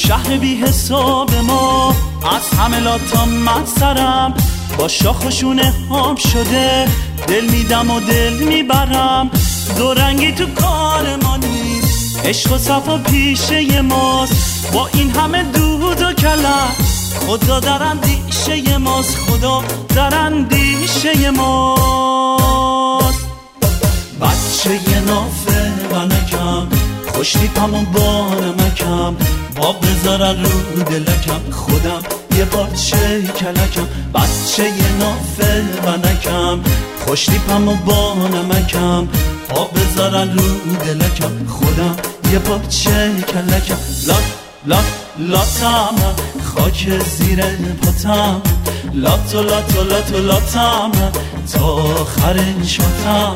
شهر بی حساب ما از همه لاتا من سرم با شاخ و شونه هم شده، دل میدم و دل میبرم، دو رنگی تو کار ما نیست، عشق و صفا پیشه ماست، با این همه دود و کلم خدا در اندیشه ماست، خدا در اندیشه ماست. بچه نافه و نکم خوشتیپم و بانمکم، با بذارن رو دلکم خودم یه بچه کلکم. بچه نافه و نکم خوشتیپم و بانمکم، با بذارن رو دلکم خودم یه بچه کلکم. لات لات لاتم خاک زیر پاتم، لاتو لاتو لاتو لاتم تا آخر شاتم.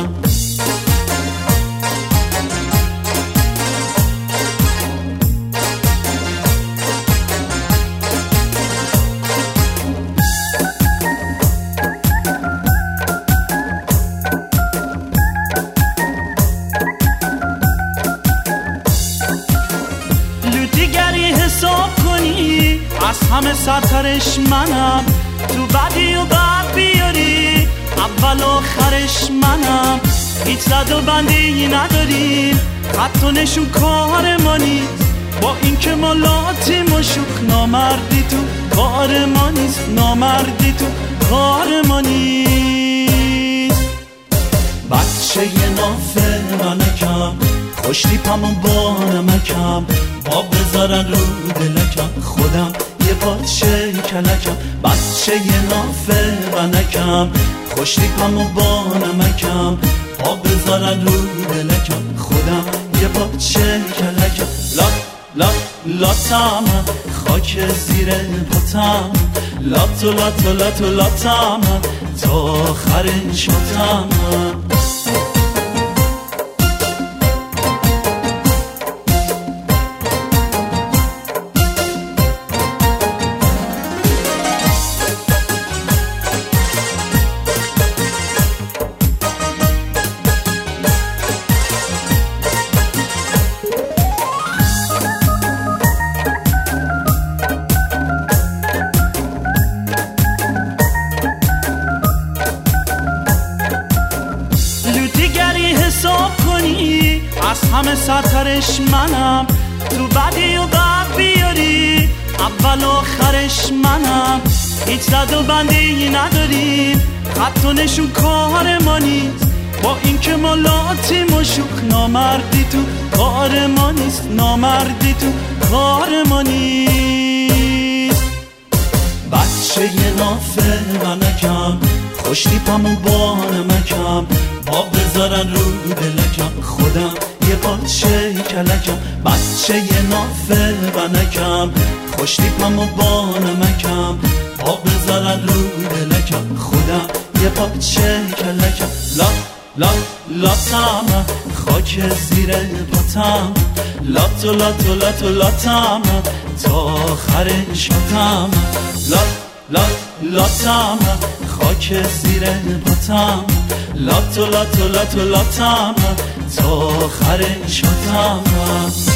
دیگری حساب کنی از همه سرترش منم، تو بدی و بد بیاری اول آخرش منم. هیچ زد و بندی نداریم، خط و نشون کار ما نیست، با این که ما لاتیم و شوک، نامردی تو کار ما نیست، نامردی تو کار ما نیست. بچه نافه و نکم خوشتیپم و بانمکم، با بذارن رو دلکم خودم یه بچه کلکم. بچه نافه و نکم خوشتیپم و بانمکم، با بذارن رو دلکم خودم یه بچه کلکم. لات لات لاتم خاک زیر پاتم، لاتو لاتو لاتو لاتم تا آخر شاتم. حساب کنی از همه سرترش منم، تو بدی و بد بیاری اول آخرش منم. هیچ زد و بندی نداریم، خط و نشون کار ما نیست، با این که ما لاتیم و شوک، نامردی تو کار ما نیست، نامردی تو کار ما نیست. بچه نافه و نکم خوشتیپم و بانمکم، با بذارن رو دلکم خودم یه بچه کلکم. بچه نافه و نکم خوشتیپم و بانمکم، با بذارن رو دلکم خودم یه بچه کلکم. لات لات لاتم خاک زیر پاتم، لاتو لاتو لاتو لاتم تا آخر شاتم. لات لات لاتم خاک زیر پاتم، لاتو لاتو لاتو لاتم تا آخر شاتم.